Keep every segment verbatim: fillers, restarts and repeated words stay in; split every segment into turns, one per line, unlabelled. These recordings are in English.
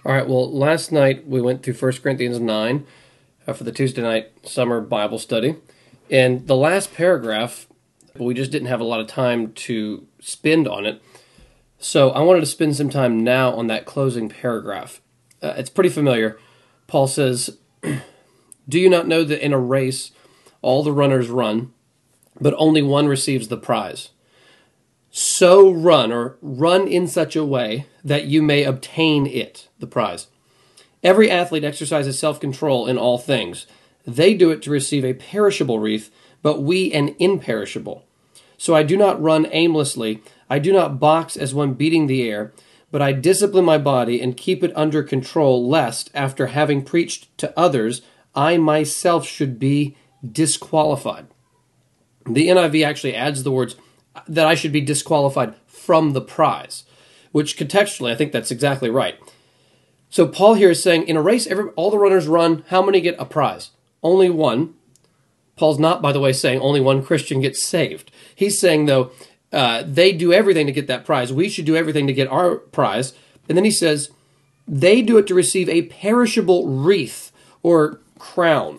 All right, well, last night we went through First Corinthians nine uh, for the Tuesday night summer Bible study. And the last paragraph, we just didn't have a lot of time to spend on it. So I wanted to spend some time now on that closing paragraph. Uh, it's pretty familiar. Paul says, "Do you not know that in a race all the runners run, but only one receives the prize? So run, or run in such a way that you may obtain it," the prize. "Every athlete exercises self-control in all things. They do it to receive a perishable wreath, but we an imperishable. So I do not run aimlessly. I do not box as one beating the air, but I discipline my body and keep it under control, lest, after having preached to others, I myself should be disqualified." The N I V actually adds the words that I should be disqualified from the prize, which contextually, I think that's exactly right. So Paul here is saying, in a race, every, all the runners run. How many get a prize? Only one. Paul's not, by the way, saying only one Christian gets saved. He's saying, though, uh, they do everything to get that prize. We should do everything to get our prize. And then he says, they do it to receive a perishable wreath or crown.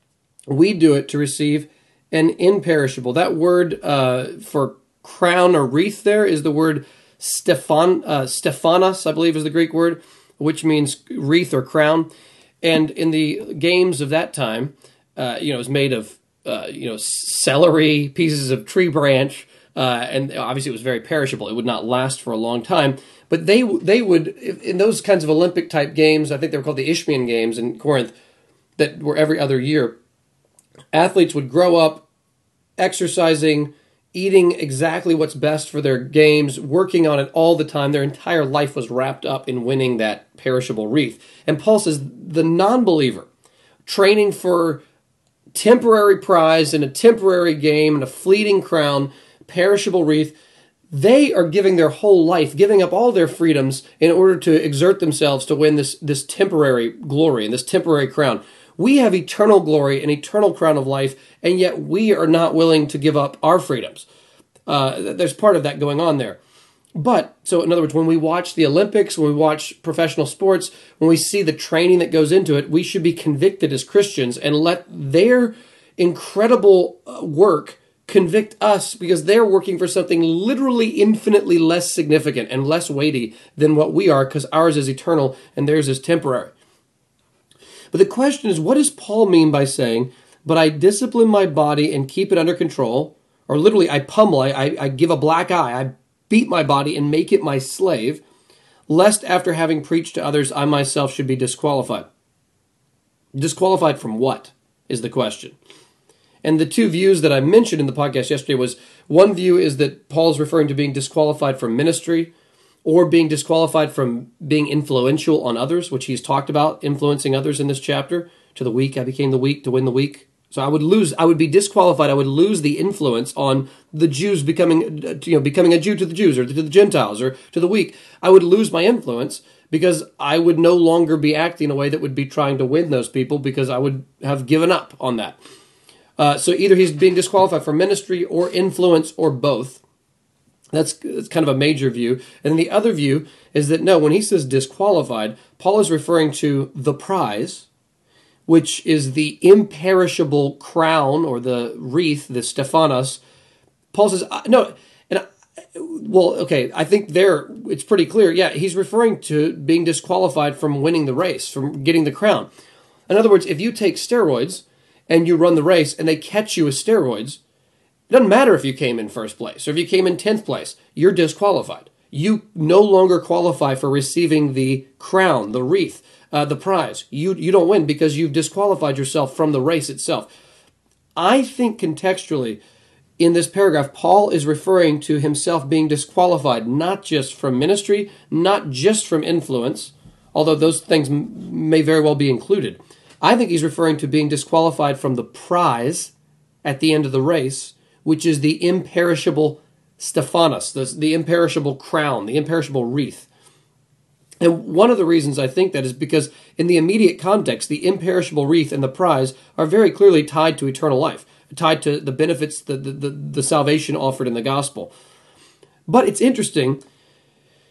We do it to receive an imperishable. That word uh, for crown or wreath there is the word Stephan, uh, Stephanos, I believe is the Greek word, which means wreath or crown. And in the games of that time, uh, you know, it was made of, uh, you know, celery, pieces of tree branch, uh, and obviously it was very perishable. It would not last for a long time. But they they would, in those kinds of Olympic-type games, I think they were called the Isthmian Games in Corinth, that were every other year, athletes would grow up exercising, eating exactly what's best for their games, working on it all the time. Their entire life was wrapped up in winning that perishable wreath. And Paul says the non-believer, training for temporary prize in a temporary game and a fleeting crown, perishable wreath, they are giving their whole life, giving up all their freedoms in order to exert themselves to win this, this temporary glory and this temporary crown. We have eternal glory, an eternal crown of life, and yet we are not willing to give up our freedoms. Uh, there's part of that going on there. But, so in other words, when we watch the Olympics, when we watch professional sports, when we see the training that goes into it, we should be convicted as Christians and let their incredible work convict us, because they're working for something literally infinitely less significant and less weighty than what we are, because ours is eternal and theirs is temporary. But the question is, what does Paul mean by saying, but I discipline my body and keep it under control, or literally I pummel, I, I, I give a black eye, I beat my body and make it my slave, lest after having preached to others, I myself should be disqualified? Disqualified from what is the question? And the two views that I mentioned in the podcast yesterday was, one view is that Paul's referring to being disqualified from ministry, or being disqualified from being influential on others, which he's talked about, influencing others in this chapter. To the weak, I became the weak to win the weak. So I would lose, I would be disqualified, I would lose the influence on the Jews becoming, you know, becoming a Jew to the Jews, or to the Gentiles, or to the weak. I would lose my influence because I would no longer be acting in a way that would be trying to win those people, because I would have given up on that. Uh, so either he's being disqualified for ministry or influence, or both. That's, that's kind of a major view. And the other view is that, no, when he says disqualified, Paul is referring to the prize, which is the imperishable crown, or the wreath, the Stephanos. Paul says, no, and I, well, okay, I think there it's pretty clear. Yeah, he's referring to being disqualified from winning the race, from getting the crown. In other words, if you take steroids and you run the race and they catch you with steroids, it doesn't matter if you came in first place or if you came in tenth place, you're disqualified. You no longer qualify for receiving the crown, the wreath, uh, the prize. You, you don't win because you've disqualified yourself from the race itself. I think contextually, in this paragraph, Paul is referring to himself being disqualified, not just from ministry, not just from influence, although those things m- may very well be included. I think he's referring to being disqualified from the prize at the end of the race, which is the imperishable Stephanos, the, the imperishable crown, the imperishable wreath. And one of the reasons I think that is because in the immediate context, the imperishable wreath and the prize are very clearly tied to eternal life, tied to the benefits, the, the, the, the salvation offered in the gospel. But it's interesting,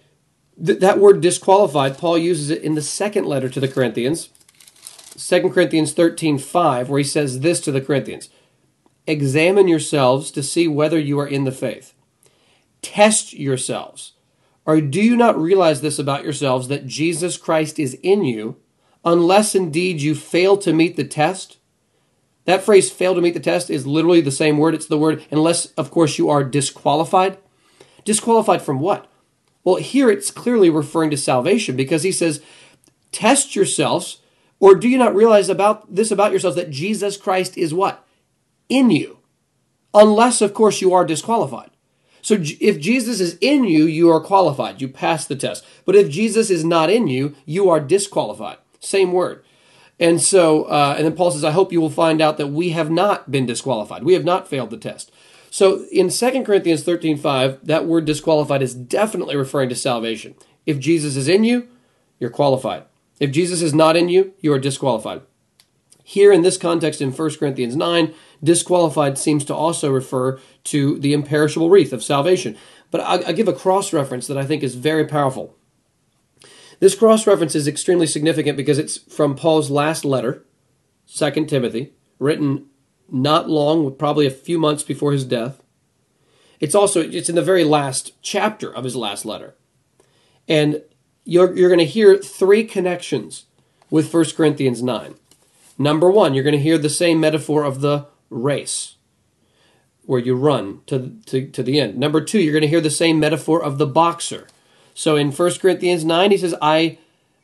Th- that word disqualified, Paul uses it in the second letter to the Corinthians, Second Corinthians thirteen five, where he says this to the Corinthians: examine yourselves to see whether you are in the faith. Test yourselves. Or do you not realize this about yourselves, that Jesus Christ is in you, unless indeed you fail to meet the test? That phrase, fail to meet the test, is literally the same word. It's the word, unless, of course, you are disqualified. Disqualified from what? Well, here it's clearly referring to salvation, because he says, test yourselves, or do you not realize about this about yourselves, that Jesus Christ is what? In you. Unless, of course, you are disqualified. So if Jesus is in you, you are qualified. You pass the test. But if Jesus is not in you, you are disqualified. Same word. And so, uh, and then Paul says, I hope you will find out that we have not been disqualified. We have not failed the test. So in Second Corinthians thirteen five, that word disqualified is definitely referring to salvation. If Jesus is in you, you're qualified. If Jesus is not in you, you are disqualified. Here in this context in First Corinthians nine, disqualified seems to also refer to the imperishable wreath of salvation. But I'll, I'll give a cross-reference that I think is very powerful. This cross-reference is extremely significant because it's from Paul's last letter, Second Timothy, written not long, probably a few months before his death. It's also, it's in the very last chapter of his last letter. And you're, you're going to hear three connections with First Corinthians nine. Number one, you're going to hear the same metaphor of the race, where you run to, to, to the end. Number two, you're going to hear the same metaphor of the boxer. So in First Corinthians nine, he says, I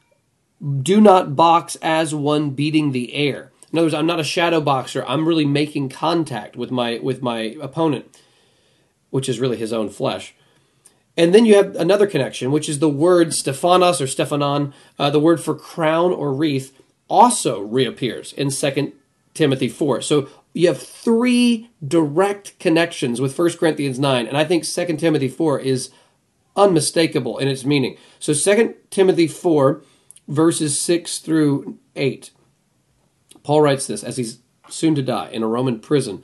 do not box as one beating the air. In other words, I'm not a shadow boxer. I'm really making contact with my with my opponent, which is really his own flesh. And then you have another connection, which is the word Stephanos or Stephanon, uh, the word for crown or wreath, also reappears in Second Timothy four. So you have three direct connections with First Corinthians nine, and I think Second Timothy four is unmistakable in its meaning. So Second Timothy four, verses six through eight. Paul writes this as he's soon to die in a Roman prison.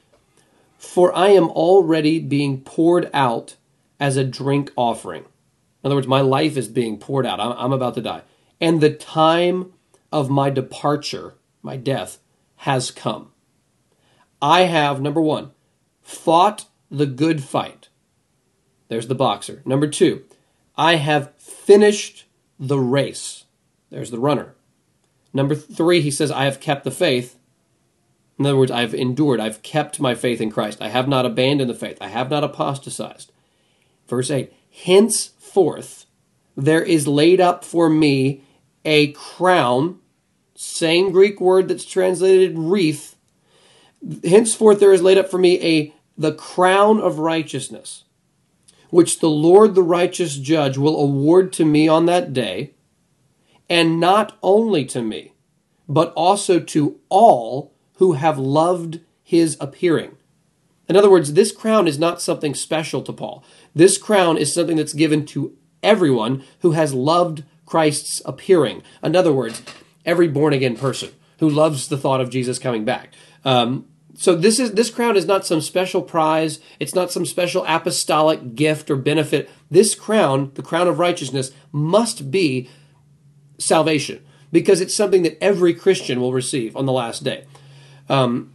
For I am already being poured out as a drink offering. In other words, my life is being poured out. I'm, I'm about to die. And the time of my departure, my death, has come. I have, number one, fought the good fight. There's the boxer. Number two, I have finished the race. There's the runner. Number three, he says, I have kept the faith. In other words, I've endured. I've kept my faith in Christ. I have not abandoned the faith. I have not apostatized. Verse eight, henceforth there is laid up for me a crown, same Greek word that's translated wreath. Henceforth there is laid up for me a the crown of righteousness, which the Lord the righteous judge will award to me on that day, and not only to me, but also to all who have loved his appearing. In other words, this crown is not something special to Paul. This crown is something that's given to everyone who has loved Christ's appearing. In other words, every born-again person who loves the thought of Jesus coming back. Um, so this is this crown is not some special prize. It's not some special apostolic gift or benefit. This crown, the crown of righteousness, must be salvation, because it's something that every Christian will receive on the last day. Um,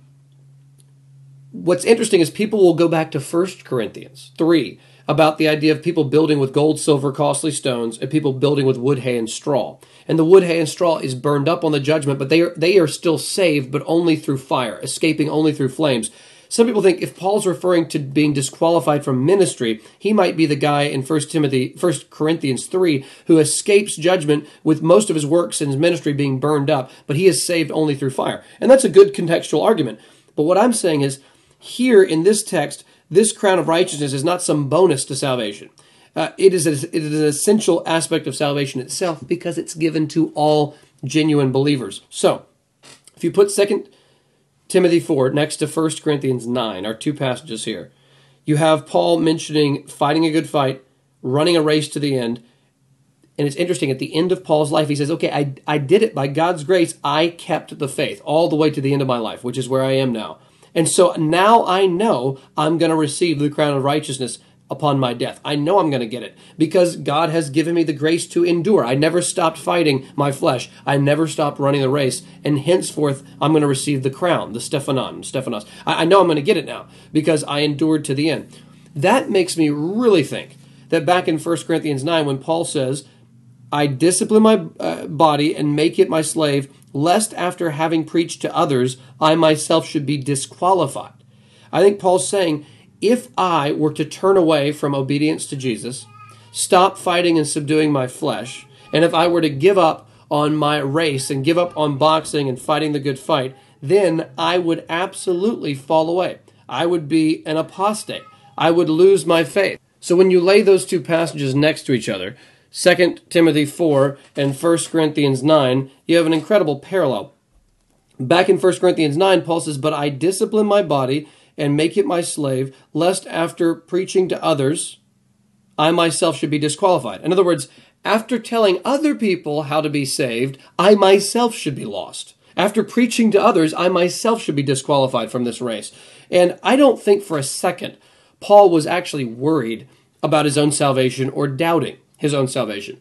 what's interesting is people will go back to First Corinthians three about the idea of people building with gold, silver, costly stones, and people building with wood, hay, and straw. And the wood, hay, and straw is burned up on the judgment, but they are, they are still saved, but only through fire, escaping only through flames. Some people think if Paul's referring to being disqualified from ministry, he might be the guy in First Timothy, First Corinthians three who escapes judgment with most of his works and his ministry being burned up, but he is saved only through fire. And that's a good contextual argument. But what I'm saying is, here in this text, this crown of righteousness is not some bonus to salvation. Uh, it is a, it is an essential aspect of salvation itself because it's given to all genuine believers. So, if you put Second Timothy four next to First Corinthians nine, our two passages here, you have Paul mentioning fighting a good fight, running a race to the end. And it's interesting, at the end of Paul's life, he says, okay, I, I did it by God's grace. I kept the faith all the way to the end of my life, which is where I am now. And so now I know I'm going to receive the crown of righteousness upon my death. I know I'm going to get it because God has given me the grace to endure. I never stopped fighting my flesh. I never stopped running the race. And henceforth, I'm going to receive the crown, the Stephanon, Stephanos. I, I know I'm going to get it now because I endured to the end. That makes me really think that back in First Corinthians nine, when Paul says, I discipline my uh, body and make it my slave, lest after having preached to others, I myself should be disqualified. I think Paul's saying, if I were to turn away from obedience to Jesus, stop fighting and subduing my flesh, and if I were to give up on my race and give up on boxing and fighting the good fight, then I would absolutely fall away. I would be an apostate. I would lose my faith. So when you lay those two passages next to each other, Second Timothy four and First Corinthians nine, you have an incredible parallel. Back in First Corinthians nine, Paul says, but I discipline my body and make it my slave, lest after preaching to others, I myself should be disqualified. In other words, after telling other people how to be saved, I myself should be lost. After preaching to others, I myself should be disqualified from this race. And I don't think for a second Paul was actually worried about his own salvation or doubting his own salvation.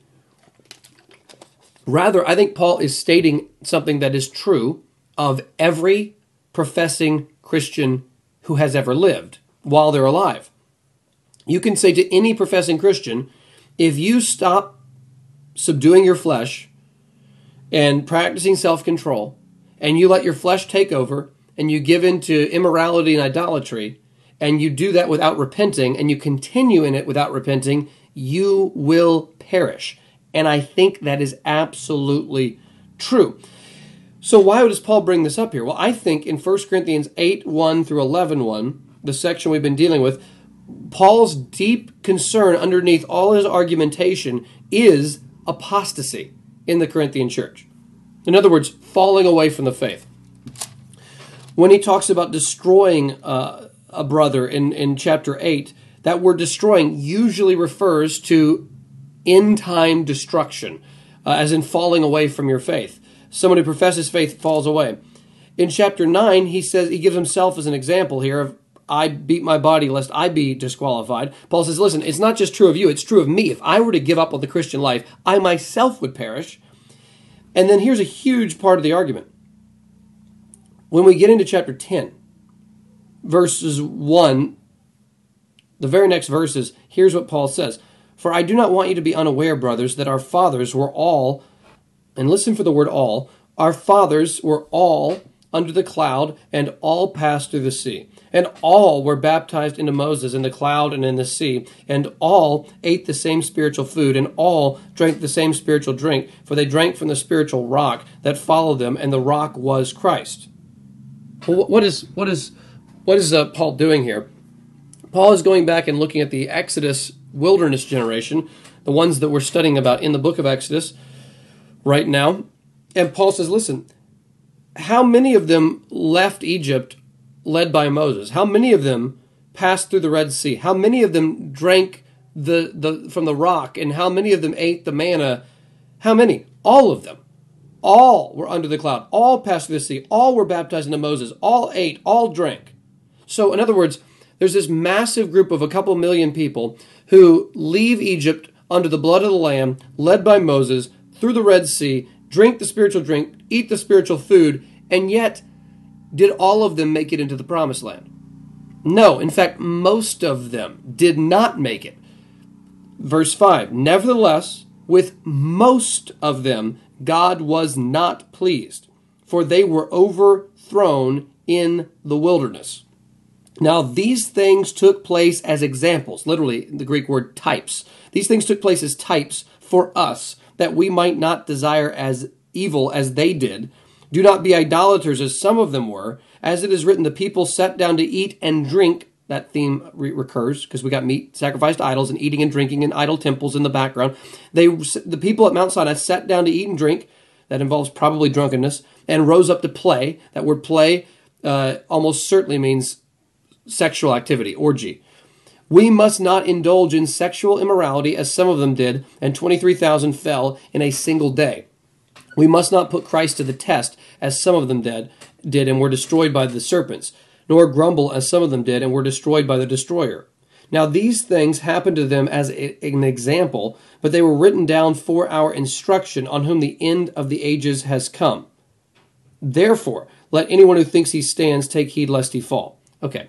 Rather, I think Paul is stating something that is true of every professing Christian who has ever lived while they're alive. You can say to any professing Christian, if you stop subduing your flesh and practicing self-control, and you let your flesh take over, and you give in to immorality and idolatry, and you do that without repenting, and you continue in it without repenting, you will perish. And I think that is absolutely true. So why does Paul bring this up here? Well, I think in First Corinthians eight, one through eleven, one, the section we've been dealing with, Paul's deep concern underneath all his argumentation is apostasy in the Corinthian church. In other words, falling away from the faith. When he talks about destroying uh, a brother in, in chapter eight, that word destroying usually refers to end-time destruction, uh, as in falling away from your faith. Someone who professes faith falls away. In chapter nine, he says, he gives himself as an example here of, I beat my body lest I be disqualified. Paul says, listen, it's not just true of you, it's true of me. If I were to give up on the Christian life, I myself would perish. And then here's a huge part of the argument. When we get into chapter ten, verses one, the very next verses, here's what Paul says. For I do not want you to be unaware, brothers, that our fathers were all, and listen for the word all, our fathers were all under the cloud, and all passed through the sea. And all were baptized into Moses in the cloud and in the sea, and all ate the same spiritual food, and all drank the same spiritual drink, for they drank from the spiritual rock that followed them, and the rock was Christ. Well, what is what is what is uh, Paul doing here? Paul is going back and looking at the Exodus wilderness generation, the ones that we're studying about in the book of Exodus right now. And Paul says, listen, how many of them left Egypt led by Moses? How many of them passed through the Red Sea? How many of them drank the, the from the rock? And how many of them ate the manna? How many? All of them. All were under the cloud. All passed through the sea. All were baptized into Moses. All ate. All drank. So, in other words, there's this massive group of a couple million people who leave Egypt under the blood of the Lamb, led by Moses, through the Red Sea, drink the spiritual drink, eat the spiritual food, and yet did all of them make it into the promised land? No. In fact, most of them did not make it. Verse five, nevertheless, with most of them, God was not pleased, for they were overthrown in the wilderness. Now, these things took place as examples, literally the Greek word types. These things took place as types for us, that we might not desire as evil as they did. Do not be idolaters as some of them were. As it is written, the people sat down to eat and drink. That theme re- recurs because we got meat sacrificed to idols and eating and drinking in idol temples in the background. They, the people at Mount Sinai sat down to eat and drink. That involves probably drunkenness. And rose up to play. That word play uh, almost certainly means sexual activity, orgy. We must not indulge in sexual immorality as some of them did, and twenty-three thousand fell in a single day. We must not put Christ to the test as some of them did, did and were destroyed by the serpents, nor grumble as some of them did and were destroyed by the destroyer. Now these things happened to them as a, an example, but they were written down for our instruction, on whom the end of the ages has come. Therefore, let anyone who thinks he stands take heed lest he fall. Okay.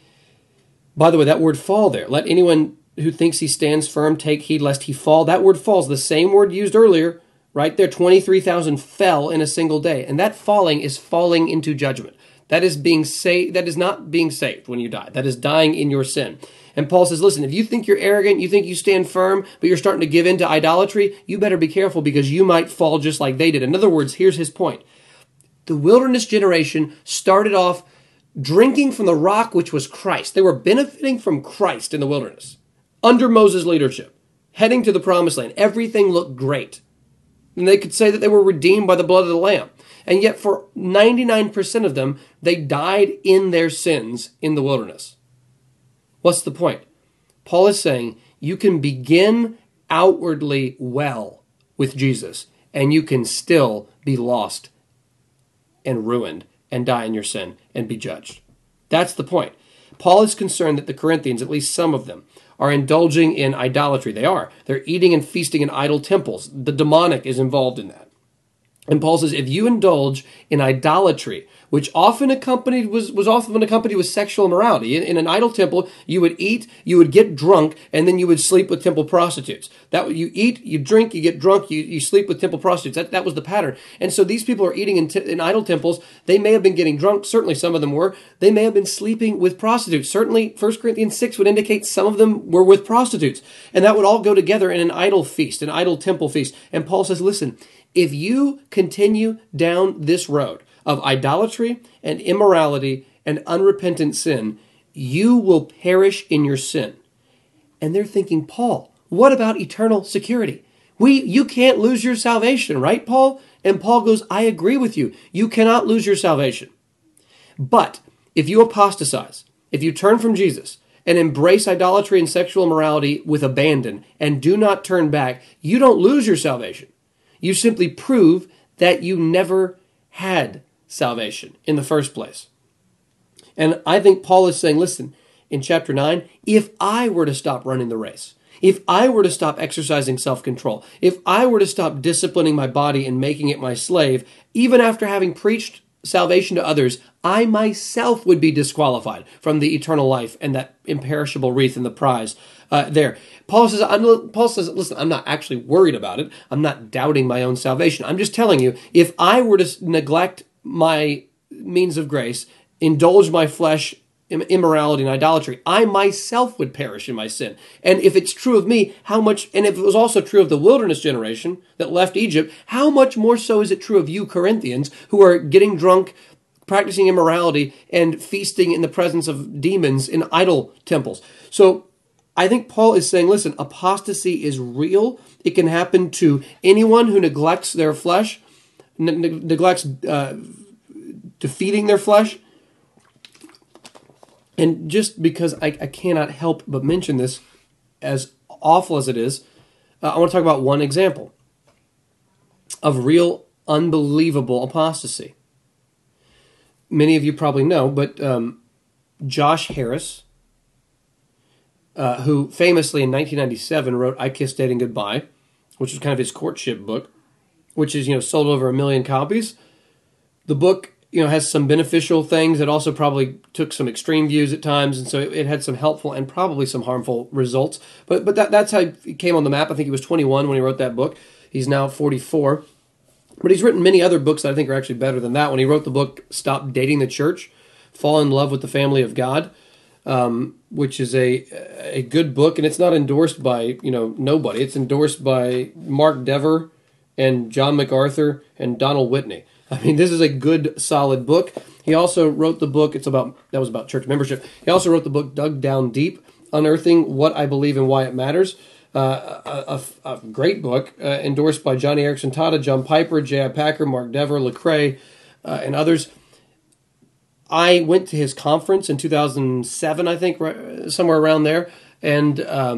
By the way, that word fall there, let anyone who thinks he stands firm take heed lest he fall. That word falls, the same word used earlier, right there. twenty-three thousand fell in a single day. And that falling is falling into judgment. That is being saved. That is not being saved when you die. That is dying in your sin. And Paul says, listen, if you think you're arrogant, you think you stand firm, but you're starting to give in to idolatry, you better be careful because you might fall just like they did. In other words, here's his point. The wilderness generation started off drinking from the rock which was Christ. They were benefiting from Christ in the wilderness under Moses' leadership, heading to the promised land. Everything looked great. And they could say that they were redeemed by the blood of the Lamb. And yet for ninety-nine percent of them, they died in their sins in the wilderness. What's the point? Paul is saying you can begin outwardly well with Jesus, and you can still be lost and ruined and die in your sin and be judged. That's the point. Paul is concerned that the Corinthians, at least some of them, are indulging in idolatry. They are. They're eating and feasting in idol temples. The demonic is involved in that. And Paul says, if you indulge in idolatry, which often accompanied was, was often accompanied with sexual immorality. In, in an idol temple, you would eat, you would get drunk, and then you would sleep with temple prostitutes. That you eat, you drink, you get drunk, you, you sleep with temple prostitutes. That, that was the pattern. And so these people are eating in, t- in idol temples. They may have been getting drunk. Certainly some of them were. They may have been sleeping with prostitutes. Certainly First Corinthians six would indicate some of them were with prostitutes. And that would all go together in an idol feast, an idol temple feast. And Paul says, listen, if you continue down this road of idolatry and immorality and unrepentant sin, you will perish in your sin. And they're thinking, Paul, what about eternal security? We, you can't lose your salvation, right, Paul? And Paul goes, I agree with you. You cannot lose your salvation. But if you apostatize, if you turn from Jesus and embrace idolatry and sexual immorality with abandon and do not turn back, you don't lose your salvation. You simply prove that you never had salvation in the first place. And I think Paul is saying, listen, in chapter nine, if I were to stop running the race, if I were to stop exercising self-control, if I were to stop disciplining my body and making it my slave, even after having preached salvation to others, I myself would be disqualified from the eternal life and that imperishable wreath and the prize uh, there. Paul says, I'm, Paul says, listen, I'm not actually worried about it. I'm not doubting my own salvation. I'm just telling you, if I were to neglect my means of grace, indulge my flesh in immorality and idolatry, I myself would perish in my sin. And if it's true of me, how much, and if it was also true of the wilderness generation that left Egypt, how much more so is it true of you Corinthians who are getting drunk, practicing immorality, and feasting in the presence of demons in idol temples? So I think Paul is saying, listen, apostasy is real. It can happen to anyone who neglects their flesh, ne- neglects uh, defeating their flesh. And just because I, I cannot help but mention this, as awful as it is, uh, I want to talk about one example of real unbelievable apostasy. Many of you probably know, but um, Josh Harris, uh, who famously in nineteen ninety-seven wrote I Kissed Dating Goodbye, which was kind of his courtship book, which is, you know, sold over a million copies. The book, you know, has some beneficial things. It also probably took some extreme views at times, and so it, it had some helpful and probably some harmful results. But but that, that's how he came on the map. I think he was twenty-one when he wrote that book. He's now forty-four. But he's written many other books that I think are actually better than that. When he wrote the book Stop Dating the Church, Fall in Love with the Family of God, um, which is a a good book, and it's not endorsed by, you know, nobody. It's endorsed by Mark Dever and John MacArthur and Donald Whitney. I mean, this is a good, solid book. He also wrote the book, it's about, that was about church membership. He also wrote the book Dug Down Deep, Unearthing What I Believe and Why It Matters. Uh, a, a, a great book, uh, endorsed by Johnny Erickson Tata, John Piper, J I. Packer, Mark Dever, Lecrae, uh, and others. I went to his conference in two thousand seven, I think, right, somewhere around there, and um,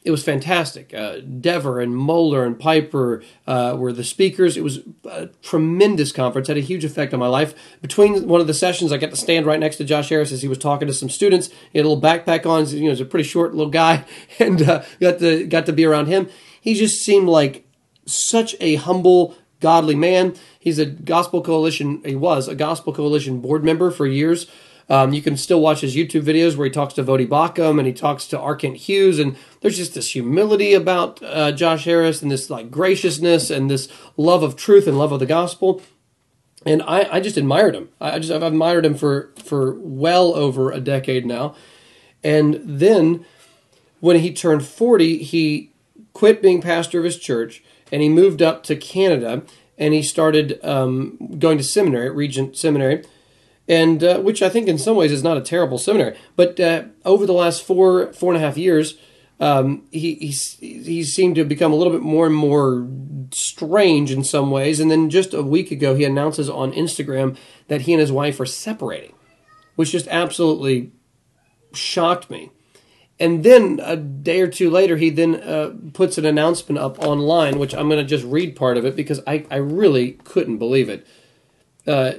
it was fantastic. Uh, Dever and Moeller and Piper uh, were the speakers. It was a tremendous conference. Had a huge effect on my life. Between one of the sessions, I got to stand right next to Josh Harris as he was talking to some students. He had a little backpack on. You know, he's a pretty short little guy, and uh, got to got to be around him. He just seemed like such a humble, godly man. He's a Gospel Coalition. He was a Gospel Coalition board member for years. Um, you can still watch his YouTube videos where he talks to Vodi Bakum and he talks to R. Kent Hughes, and there's just this humility about uh, Josh Harris and this like graciousness and this love of truth and love of the gospel. And I, I just admired him. I just I've admired him for for well over a decade now. And then when he turned forty, he quit being pastor of his church and he moved up to Canada and he started um, going to seminary at Regent Seminary. And uh, which I think in some ways is not a terrible seminary. But uh, over the last four, four and a half years, um, he, he he seemed to become a little bit more and more strange in some ways. And then just a week ago, he announces on Instagram that he and his wife are separating, which just absolutely shocked me. And then a day or two later, he then uh, puts an announcement up online, which I'm going to just read part of it because I, I really couldn't believe it. Uh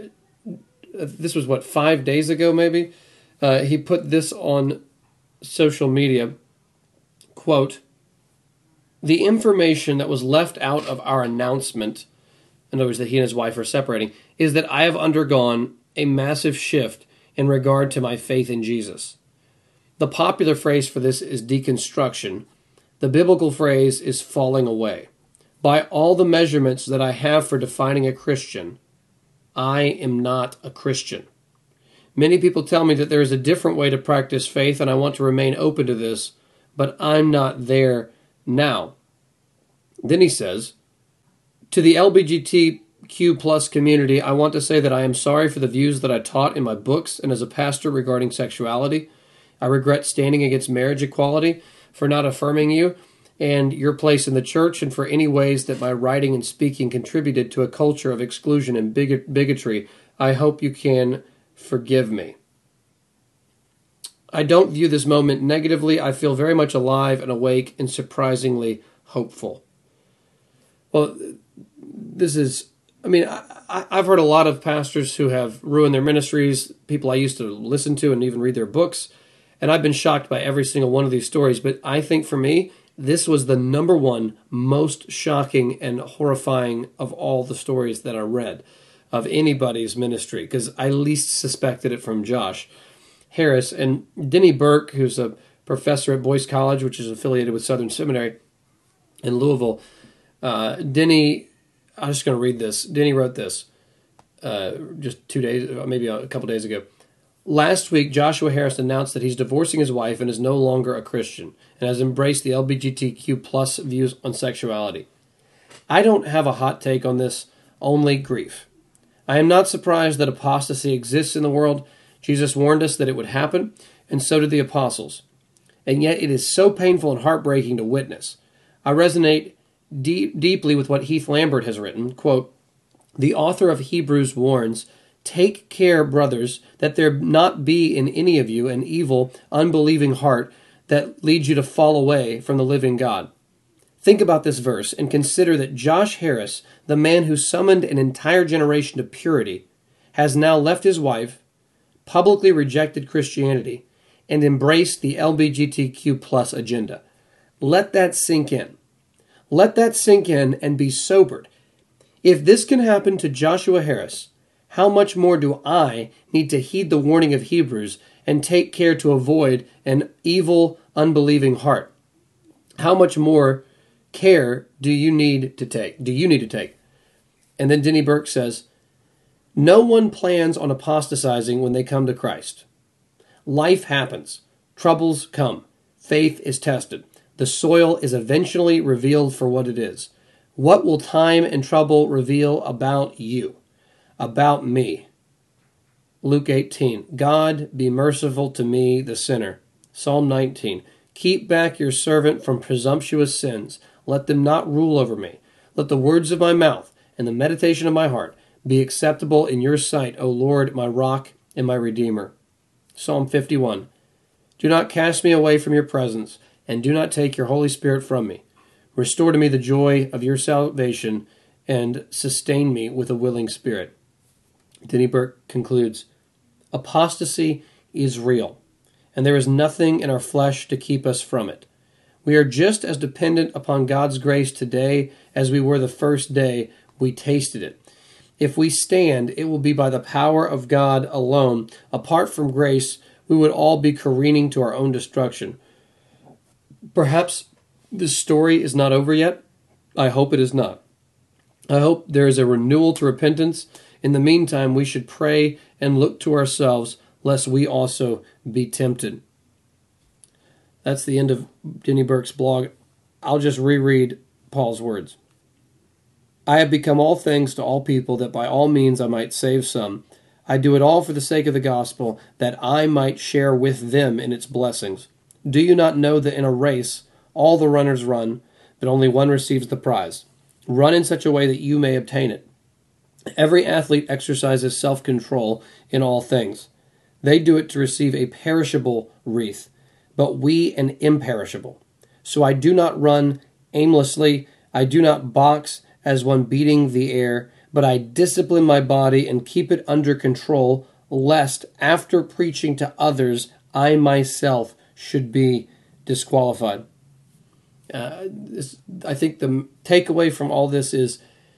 This was, what, five days ago, maybe? Uh, he put this on social media. Quote, "The information that was left out of our announcement," in other words, that he and his wife are separating, "is that I have undergone a massive shift in regard to my faith in Jesus. The popular phrase for this is deconstruction. The biblical phrase is falling away. By all the measurements that I have for defining a Christian, I am not a Christian. Many people tell me that there is a different way to practice faith, and I want to remain open to this, but I'm not there now." Then he says, "To the L G B T Q plus community, I want to say that I am sorry for the views that I taught in my books and as a pastor regarding sexuality. I regret standing against marriage equality, for not affirming you and your place in the church, and for any ways that my writing and speaking contributed to a culture of exclusion and bigot- bigotry. I hope you can forgive me. I don't view this moment negatively. I feel very much alive and awake and surprisingly hopeful." Well, this is, I mean, I, I've heard a lot of pastors who have ruined their ministries, people I used to listen to and even read their books, and I've been shocked by every single one of these stories. But I think for me, this was the number one most shocking and horrifying of all the stories that I read of anybody's ministry, because I least suspected it from Josh Harris. And Denny Burke, who's a professor at Boyce College, which is affiliated with Southern Seminary in Louisville, uh, Denny, I'm just going to read this. Denny wrote this uh, just two days, maybe a couple days ago. "Last week, Joshua Harris announced that he's divorcing his wife and is no longer a Christian and has embraced the L G B T Q plus views on sexuality. I don't have a hot take on this, only grief. I am not surprised that apostasy exists in the world. Jesus warned us that it would happen, and so did the apostles. And yet it is so painful and heartbreaking to witness. I resonate deep, deeply with what Heath Lambert has written. Quote, "The author of Hebrews warns, 'Take care, brothers, that there not be in any of you an evil, unbelieving heart that leads you to fall away from the living God.' Think about this verse and consider that Josh Harris, the man who summoned an entire generation to purity, has now left his wife, publicly rejected Christianity, and embraced the L G B T Q plus agenda. Let that sink in. Let that sink in and be sobered. If this can happen to Joshua Harris, how much more do I need to heed the warning of Hebrews and take care to avoid an evil, unbelieving heart? How much more care do you need to take? Do you need to take?" And then Denny Burke says, "No one plans on apostatizing when they come to Christ. Life happens. Troubles come. Faith is tested. The soil is eventually revealed for what it is. What will time and trouble reveal about you? About me?" Luke eighteen, "God, be merciful to me, the sinner." Psalm nineteen, "Keep back your servant from presumptuous sins. Let them not rule over me. Let the words of my mouth and the meditation of my heart be acceptable in your sight, O Lord, my rock and my redeemer." Psalm fifty-one, "Do not cast me away from your presence. and do not take your Holy Spirit from me. Restore to me the joy of your salvation, and sustain me with a willing spirit." Denny Burk concludes, "Apostasy is real, and there is nothing in our flesh to keep us from it. We are just as dependent upon God's grace today as we were the first day we tasted it. If we stand, it will be by the power of God alone. Apart from grace, we would all be careening to our own destruction." Perhaps this story is not over yet. I hope it is not. I hope there is a renewal to repentance. In the meantime, we should pray and look to ourselves, lest we also be tempted. That's the end of Denny Burk's blog. I'll just reread Paul's words. "I have become all things to all people, that by all means I might save some. I do it all for the sake of the gospel, that I might share with them in its blessings. Do you not know that in a race all the runners run, but only one receives the prize? Run in such a way that you may obtain it. Every athlete exercises self-control in all things. They do it to receive a perishable wreath, but we an imperishable. So I do not run aimlessly. I do not box as one beating the air, but I discipline my body and keep it under control, lest after preaching to others, I myself should be disqualified." Uh, this, I think the takeaway from all this is,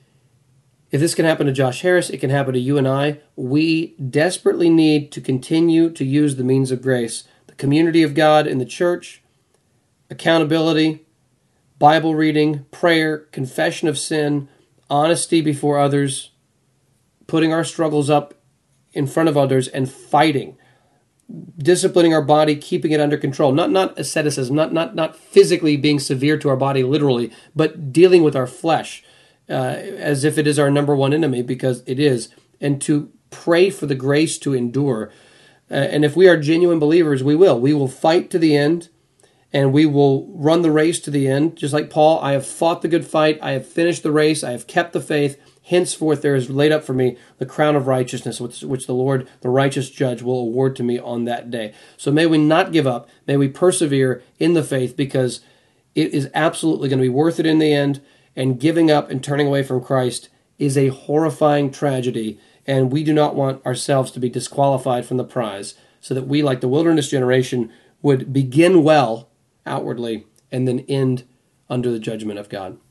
if this can happen to Josh Harris, it can happen to you and I. We desperately need to continue to use the means of grace. The community of God in the church, accountability, Bible reading, prayer, confession of sin, honesty before others, putting our struggles up in front of others and fighting, disciplining our body, keeping it under control. Not not asceticism, not not not physically being severe to our body literally, but dealing with our flesh uh, as if it is our number one enemy, because it is, and to pray for the grace to endure. Uh, and if we are genuine believers, we will. We will fight to the end, and we will run the race to the end. Just like Paul, I have fought the good fight. I have finished the race. I have kept the faith. Henceforth there is laid up for me the crown of righteousness, which, which the Lord, the righteous judge, will award to me on that day. So may we not give up. May we persevere in the faith, because it is absolutely going to be worth it in the end. And giving up and turning away from Christ is a horrifying tragedy. And we do not want ourselves to be disqualified from the prize, so that we, like the wilderness generation, would begin well outwardly and then end under the judgment of God.